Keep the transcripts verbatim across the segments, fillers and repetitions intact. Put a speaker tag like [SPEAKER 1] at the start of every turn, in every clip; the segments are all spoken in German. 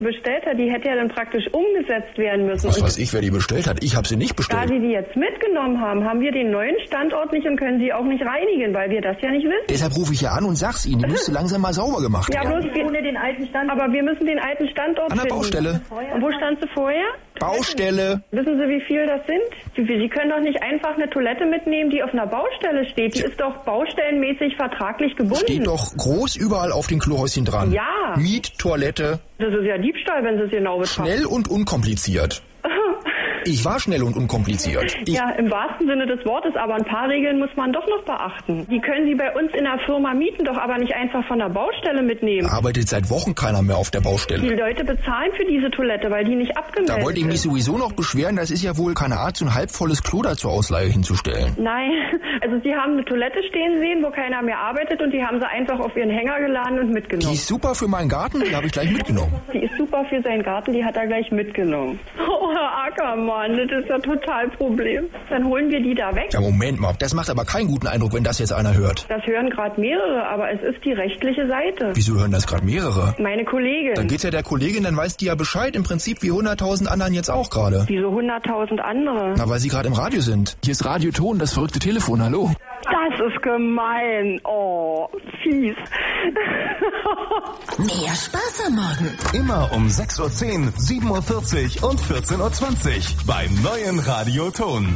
[SPEAKER 1] bestellt hat, die hätte ja dann praktisch umgesetzt werden müssen.
[SPEAKER 2] Was weiß ich, wer die bestellt hat? Ich habe sie nicht
[SPEAKER 1] Da
[SPEAKER 2] bestellt.
[SPEAKER 1] Sie die jetzt mitgenommen haben, haben wir den neuen Standort nicht und können sie auch nicht reinigen, weil wir das ja nicht wissen.
[SPEAKER 2] Deshalb rufe ich ja an und sag's Ihnen, die müsste langsam mal sauber gemacht
[SPEAKER 1] Ja,
[SPEAKER 2] werden.
[SPEAKER 1] bloß ohne den alten Standort. Aber wir müssen den alten Standort
[SPEAKER 2] An der
[SPEAKER 1] finden.
[SPEAKER 2] Baustelle.
[SPEAKER 1] Und wo standst du vorher?
[SPEAKER 2] Baustelle.
[SPEAKER 1] Wissen Sie, wie viel das sind? Sie, Sie können doch nicht einfach eine Toilette mitnehmen, die auf einer Baustelle steht. Die ist doch baustellenmäßig vertraglich gebunden.
[SPEAKER 2] Steht doch groß überall auf den Klohäuschen dran.
[SPEAKER 1] Ja.
[SPEAKER 2] Miettoilette.
[SPEAKER 1] Das ist ja Diebstahl, wenn Sie es genau betrachten.
[SPEAKER 2] Schnell und unkompliziert. Ich war schnell und unkompliziert. Ich
[SPEAKER 1] Ja, im wahrsten Sinne des Wortes, aber ein paar Regeln muss man doch noch beachten. Die können Sie bei uns in der Firma mieten, doch aber nicht einfach von der Baustelle mitnehmen.
[SPEAKER 2] arbeitet seit Wochen keiner mehr auf der
[SPEAKER 1] Die
[SPEAKER 2] Baustelle.
[SPEAKER 1] Leute bezahlen für diese Toilette, weil die nicht abgemeldet
[SPEAKER 2] Da wollte ich mich
[SPEAKER 1] ist.
[SPEAKER 2] sowieso noch beschweren, das ist ja wohl keine Art, so ein halbvolles Klo da zur Ausleihe hinzustellen.
[SPEAKER 1] Nein, also Sie haben eine Toilette stehen sehen, wo keiner mehr arbeitet und die haben sie einfach auf ihren Hänger geladen und
[SPEAKER 2] Die
[SPEAKER 1] mitgenommen.
[SPEAKER 2] ist super für meinen Garten, die habe ich gleich mitgenommen.
[SPEAKER 1] Die ist super für seinen Garten, die hat er gleich mitgenommen. Oh, Herr Ackermann, das ist ja total Problem. Dann holen wir die da weg.
[SPEAKER 2] Ja, Moment mal, das macht aber keinen guten Eindruck, wenn das jetzt einer hört.
[SPEAKER 1] Das hören gerade mehrere, aber es ist die rechtliche Seite.
[SPEAKER 2] Wieso hören das gerade mehrere?
[SPEAKER 1] Meine
[SPEAKER 2] Dann
[SPEAKER 1] Kollegin.
[SPEAKER 2] geht's ja der Kollegin, dann weiß die ja Bescheid, im Prinzip wie hunderttausend anderen jetzt auch gerade.
[SPEAKER 1] Wieso hunderttausend andere?
[SPEAKER 2] Na, weil sie gerade im Radio sind. Hier ist Radio Ton, das verrückte Telefon, hallo.
[SPEAKER 1] Das ist gemein. Oh, fies.
[SPEAKER 3] Mehr Spaß am Morgen.
[SPEAKER 4] Immer um sechs Uhr zehn, sieben Uhr vierzig und vierzehn Uhr zwanzig beim neuen Radio Ton.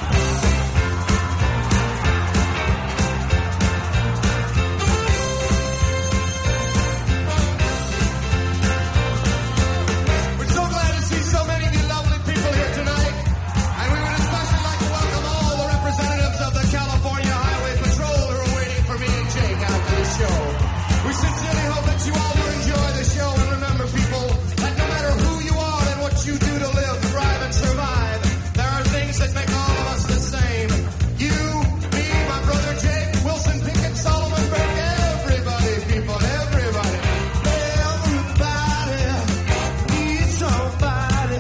[SPEAKER 5] We're so glad to see so many of you lovely people here tonight. And we would especially like to welcome all the representatives of the California Highway Patrol who are waiting for me and Jake after the show. We sincerely hope that you all will enjoy the show. And remember, people, that no matter who you are and what you do to live, thrive, and survive, there are things that make all of us the same. You, me, my brother Jake, Wilson Pickett, Solomon Burke, everybody, people, everybody. Everybody needs somebody.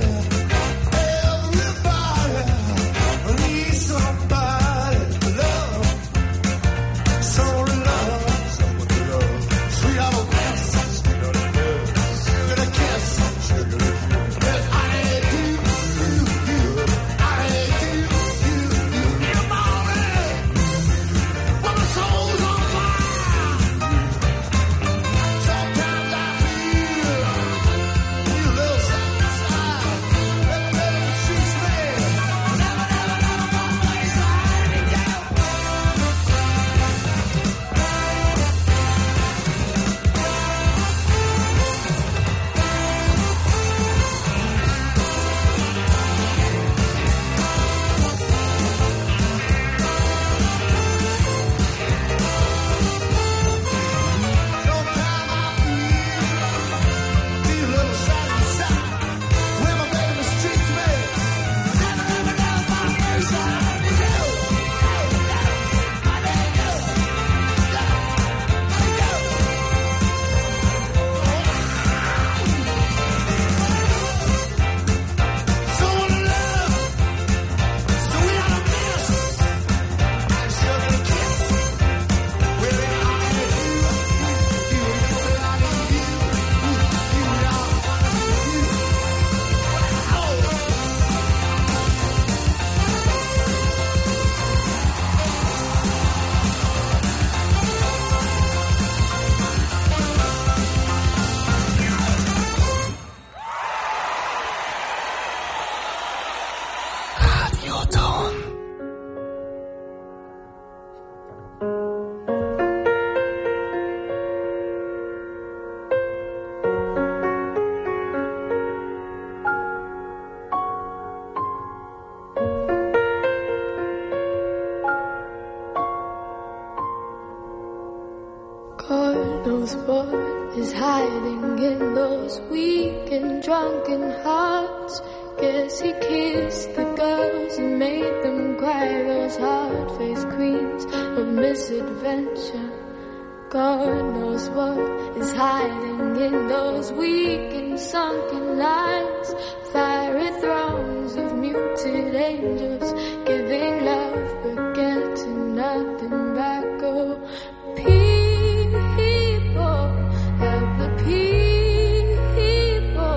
[SPEAKER 5] Everybody needs somebody to love. So love, someone to love. Sweet little kiss, sweet little kiss. Sugar to kiss, sugar to kiss. Well, I do, you, you. I do, you, you. In the morning, when my soul's on fire. Sometimes I feel, feel a little sad. Never, never cease me. Never, never, never go place I need you. Sometimes I feel, feel a little sad inside. When my baby mistreats me. Never, never, never go place I need you. I need you. I need you. So in love, so we ought to miss and sugar to kiss. Well, I need you, you, well, I need you, you, you, you,
[SPEAKER 2] Radio Ton.
[SPEAKER 6] God knows what is hiding in those weak and drunken hearts. Guess he kissed the girls and made them cry, those hard-faced queens of misadventure. God knows what is hiding in those weak and sunken lines. Fiery thrones of muted angels giving love but getting nothing back. Oh, people, help the people.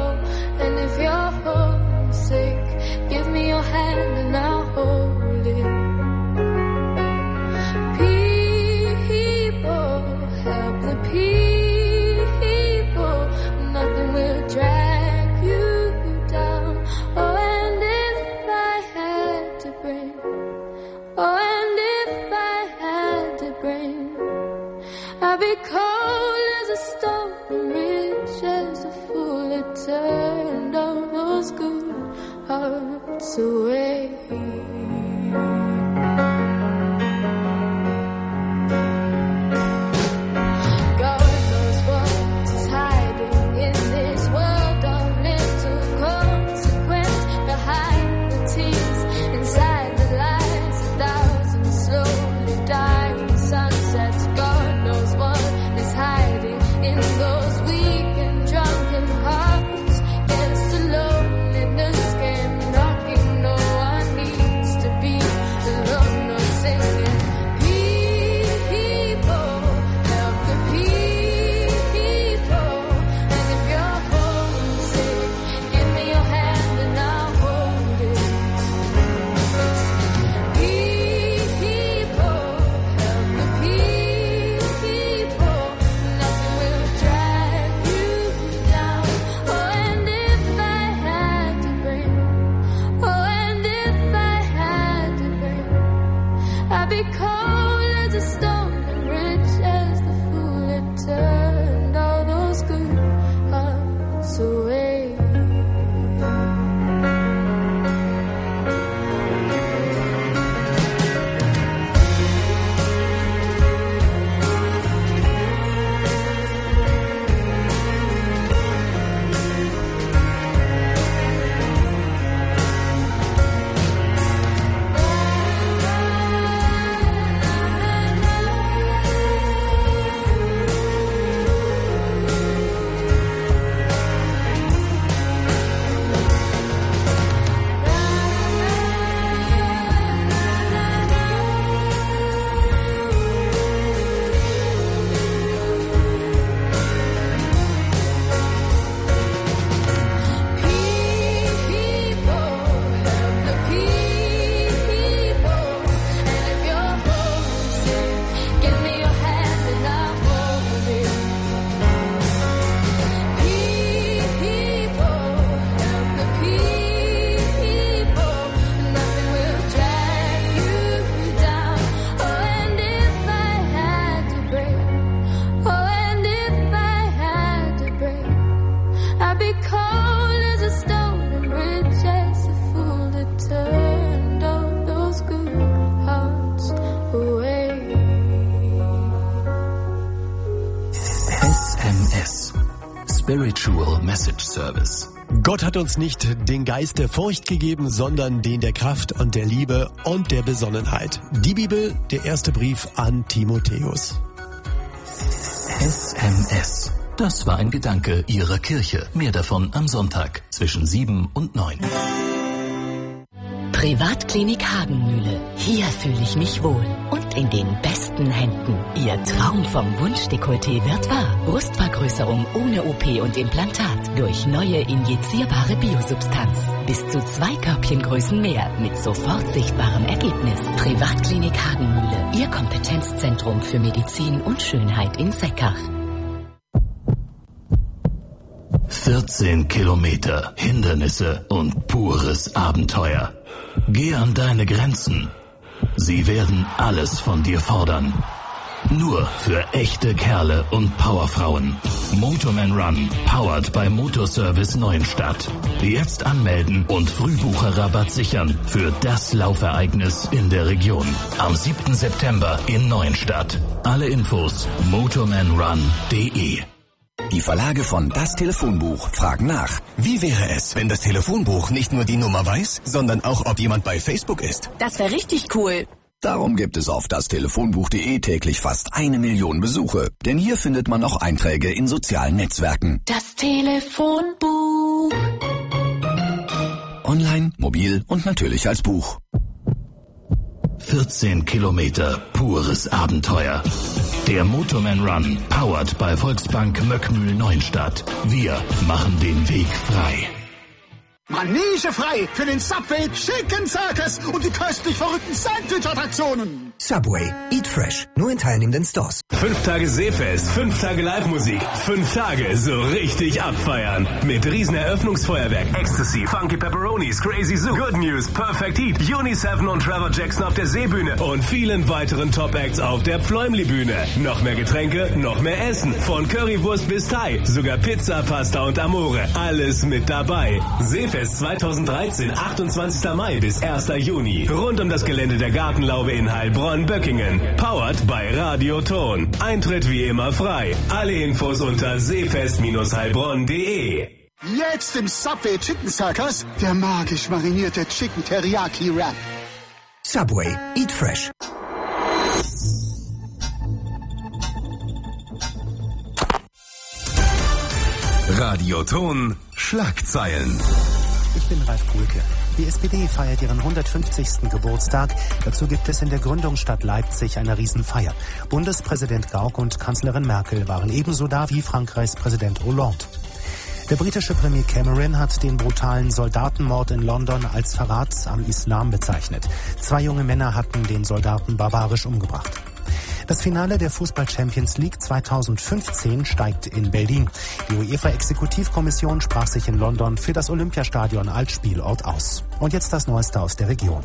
[SPEAKER 3] Spiritual Message Service.
[SPEAKER 7] Gott hat uns nicht den Geist der Furcht gegeben, sondern den der Kraft und der Liebe und der Besonnenheit. Die Bibel, der erste Brief an Timotheus.
[SPEAKER 3] S M S. Das war ein Gedanke Ihrer Kirche. Mehr davon am Sonntag zwischen sieben und neun.
[SPEAKER 8] Privatklinik Hagenmühle. Hier fühle ich mich wohl. Und in den besten Händen. Ihr Traum vom Wunschdekolleté wird wahr. Brustvergrößerung ohne O P und Implantat. Durch neue injizierbare Biosubstanz. Bis zu zwei Körbchengrößen mehr. Mit sofort sichtbarem Ergebnis. Privatklinik Hagenmühle. Ihr Kompetenzzentrum für Medizin und Schönheit in Seckach.
[SPEAKER 3] vierzehn Kilometer, Hindernisse und pures Abenteuer. Geh an deine Grenzen. Sie werden alles von dir fordern. Nur für echte Kerle und Powerfrauen. Motorman Run, powered by Motorservice Neuenstadt. Jetzt anmelden und Frühbucherrabatt sichern für das Laufereignis in der Region. Am siebten September in Neuenstadt. Alle Infos motorman run punkt de.
[SPEAKER 2] Die Verlage von Das Telefonbuch fragen nach. Wie wäre es, wenn das Telefonbuch nicht nur die Nummer weiß, sondern auch, ob jemand bei Facebook ist?
[SPEAKER 8] Das wäre richtig cool.
[SPEAKER 2] Darum gibt es auf das telefonbuch punkt de täglich fast eine Million Besuche. Denn hier findet man auch Einträge in sozialen Netzwerken.
[SPEAKER 8] Das Telefonbuch.
[SPEAKER 2] Online, mobil und natürlich als Buch.
[SPEAKER 3] vierzehn Kilometer, pures Abenteuer. Der Motorman Run, powered by Volksbank Möckmühl Neuenstadt. Wir machen den Weg frei.
[SPEAKER 9] Manege frei für den Subway Chicken Circus und die köstlich verrückten Sandwich-Attraktionen.
[SPEAKER 10] Subway, eat fresh, nur in teilnehmenden Stores.
[SPEAKER 11] Fünf Tage Seefest, fünf Tage Live-Musik, fünf Tage so richtig abfeiern. Mit Rieseneröffnungsfeuerwerk, Ecstasy, Funky Pepperonis, Crazy Zoo, Good News, Perfect Heat, Uni sieben und Trevor Jackson auf der Seebühne und vielen weiteren Top-Acts auf der Pfläumli-Bühne. Noch mehr Getränke, noch mehr Essen. Von Currywurst bis Thai, sogar Pizza, Pasta und Amore. Alles mit dabei. Seefest zweitausenddreizehn, achtundzwanzigster Mai bis erster Juni. Rund um das Gelände der Gartenlaube in Heilbronn-Böckingen. Powered by Radio Ton. Eintritt wie immer frei. Alle Infos unter seefest heilbronn punkt de.
[SPEAKER 9] Jetzt im Subway Chicken Circus der magisch marinierte Chicken Teriyaki Wrap.
[SPEAKER 10] Subway, eat fresh.
[SPEAKER 4] Radio Ton Schlagzeilen.
[SPEAKER 12] Ich bin Ralf Kuhlke. Die S P D feiert ihren hundertfünfzigsten Geburtstag. Dazu gibt es in der Gründungsstadt Leipzig eine Riesenfeier. Bundespräsident Gauck und Kanzlerin Merkel waren ebenso da wie Frankreichs Präsident Hollande. Der britische Premier Cameron hat den brutalen Soldatenmord in London als Verrat am Islam bezeichnet. Zwei junge Männer hatten den Soldaten barbarisch umgebracht. Das Finale der Fußball-Champions League zweitausendfünfzehn steigt in Berlin. Die UEFA-Exekutivkommission sprach sich in London für das Olympiastadion als Spielort aus. Und jetzt das Neueste aus der Region.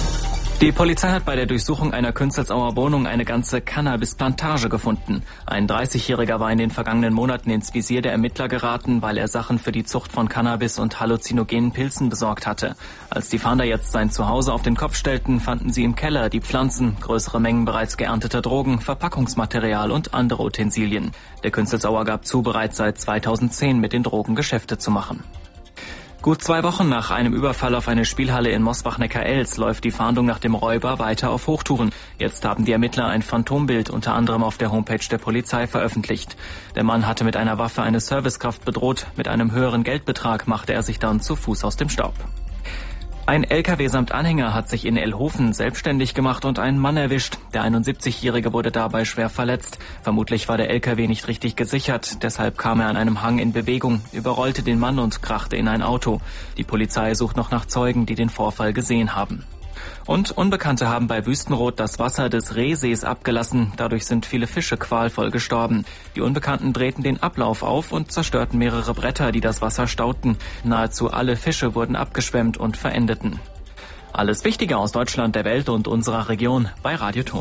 [SPEAKER 13] Die Polizei hat bei der Durchsuchung einer Künzelsauer Wohnung eine ganze Cannabis-Plantage gefunden. Ein dreißigjähriger war in den vergangenen Monaten ins Visier der Ermittler geraten, weil er Sachen für die Zucht von Cannabis und halluzinogenen Pilzen besorgt hatte. Als die Fahnder jetzt sein Zuhause auf den Kopf stellten, fanden sie im Keller die Pflanzen, größere Mengen bereits geernteter Drogen, Verpackungsmaterial und andere Utensilien. Der Künzelsauer gab zu, bereits seit zweitausendzehn mit den Drogen Geschäfte zu machen. Gut zwei Wochen nach einem Überfall auf eine Spielhalle in Mosbach-Neckar-Elz läuft die Fahndung nach dem Räuber weiter auf Hochtouren. Jetzt haben die Ermittler ein Phantombild unter anderem auf der Homepage der Polizei veröffentlicht. Der Mann hatte mit einer Waffe eine Servicekraft bedroht. Mit einem höheren Geldbetrag machte er sich dann zu Fuß aus dem Staub. Ein L K W samt Anhänger hat sich in Ellhofen selbstständig gemacht und einen Mann erwischt. Der einundsiebzigjährige wurde dabei schwer verletzt. Vermutlich war der L K W nicht richtig gesichert. Deshalb kam er an einem Hang in Bewegung, überrollte den Mann und krachte in ein Auto. Die Polizei sucht noch nach Zeugen, die den Vorfall gesehen haben. Und Unbekannte haben bei Wüstenrot das Wasser des Rehsees abgelassen. Dadurch sind viele Fische qualvoll gestorben. Die Unbekannten drehten den Ablauf auf und zerstörten mehrere Bretter, die das Wasser stauten. Nahezu alle Fische wurden abgeschwemmt und verendeten. Alles Wichtige aus Deutschland, der Welt und unserer Region bei Radio Ton.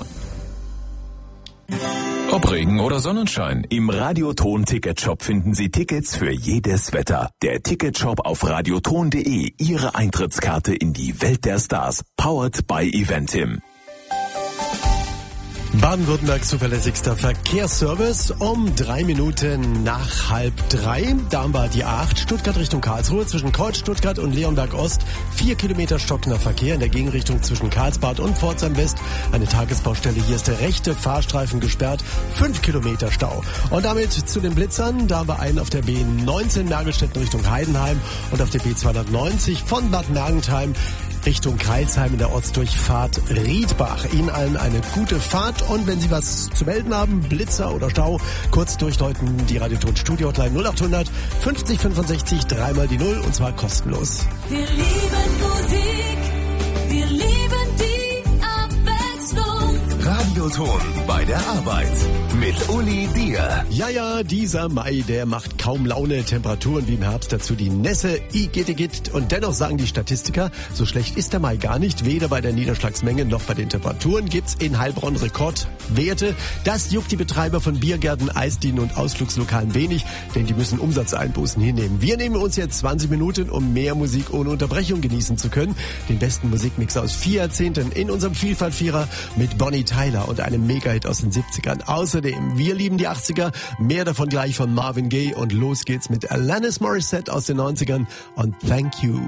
[SPEAKER 4] Ob Regen oder Sonnenschein, im Radioton-Ticketshop finden Sie Tickets für jedes Wetter. Der Ticketshop auf radioton punkt de, Ihre Eintrittskarte in die Welt der Stars. Powered by Eventim.
[SPEAKER 7] Baden-Württembergs zuverlässigster Verkehrsservice um drei Minuten nach halb drei. Da haben wir die A acht Stuttgart Richtung Karlsruhe zwischen Kreuz Stuttgart und Leonberg Ost. Vier Kilometer stockender Verkehr in der Gegenrichtung zwischen Karlsbad und Pforzheim West. Eine Tagesbaustelle. Hier ist der rechte Fahrstreifen gesperrt. Fünf Kilometer Stau. Und damit zu den Blitzern. Da haben wir einen auf der B neunzehn Mergelstetten Richtung Heidenheim und auf der B zweihundertneunzig von Bad Mergentheim Richtung Kreilsheim in der Ortsdurchfahrt Riedbach. Ihnen allen eine gute Fahrt und wenn Sie was zu melden haben, Blitzer oder Stau, kurz durchläuten die Radioton Studio Hotline null acht hundert fünfzig fünfundsechzig dreimal die Null und zwar kostenlos.
[SPEAKER 14] Wir lieben Musik, wir lieben die Abwechslung.
[SPEAKER 2] Radioton bei der Arbeit mit Uli Dier.
[SPEAKER 7] Ja, ja, dieser Mai, der macht kaum Laune. Temperaturen wie im Herbst, dazu die Nässe, Igitt. Und dennoch sagen die Statistiker, so schlecht ist der Mai gar nicht. Weder bei der Niederschlagsmenge noch bei den Temperaturen gibt's in Heilbronn Rekordwerte. Das juckt die Betreiber von Biergärten, Eisdielen und Ausflugslokalen wenig, denn die müssen Umsatzeinbußen hinnehmen. Wir nehmen uns jetzt zwanzig Minuten, um mehr Musik ohne Unterbrechung genießen zu können. Den besten Musikmix aus vier Jahrzehnten in unserem Vielfalt-Vierer mit Bonnie Tyler und einem Mega-Hit aus den siebzigern. Außerdem, wir lieben die achtziger, mehr davon gleich von Marvin Gaye und los geht's mit Alanis Morissette aus den neunzigern und Thank You.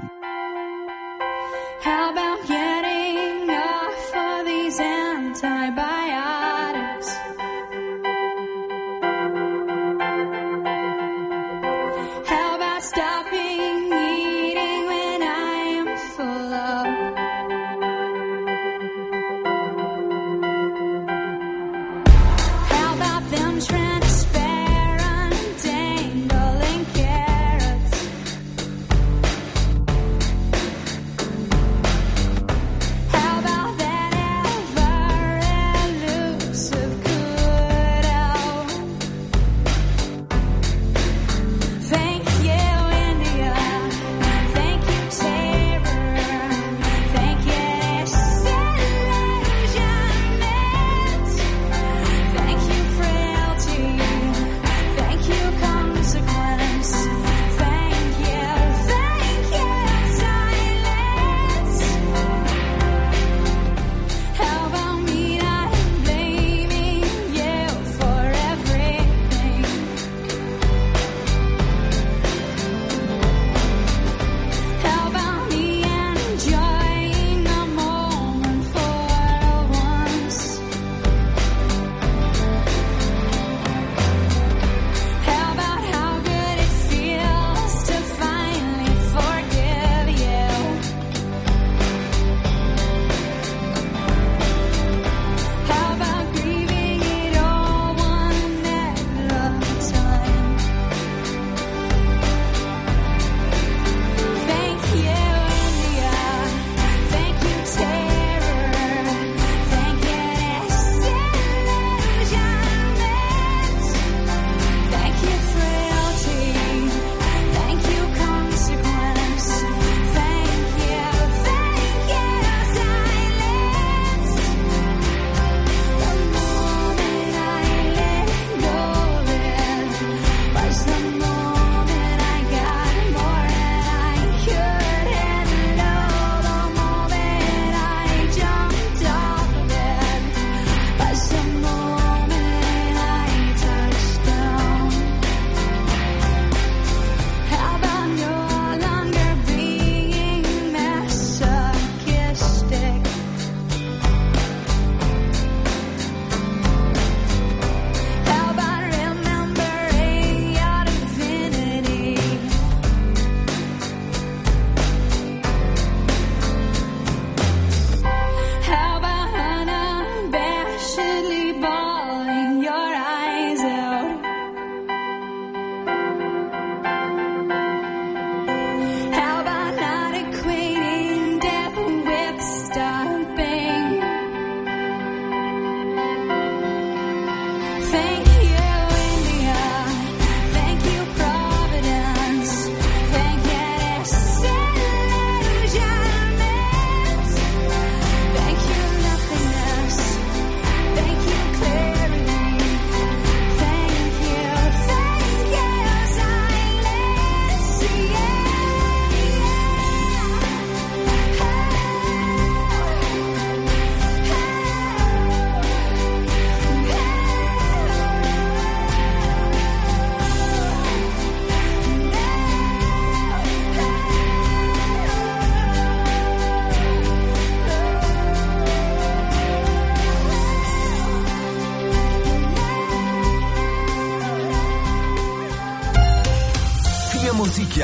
[SPEAKER 14] How about getting off of these antibiotics? How about stopping eating when I am full of? How about them transparent dangling carrots?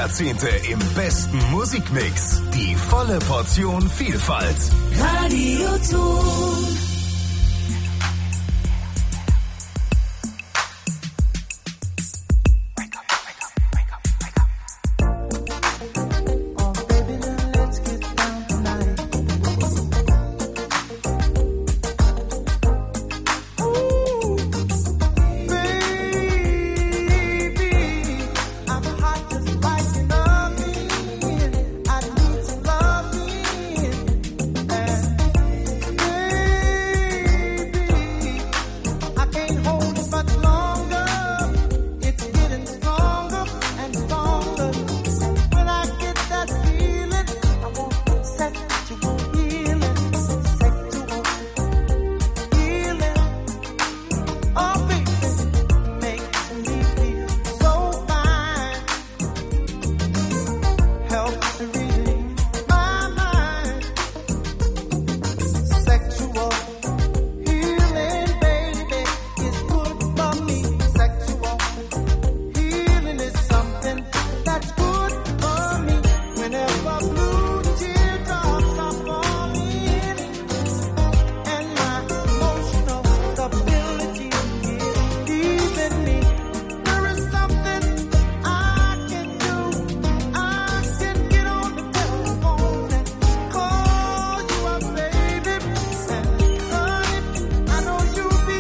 [SPEAKER 2] Jahrzehnte im besten Musikmix. Die volle Portion Vielfalt.
[SPEAKER 14] Radio Ton.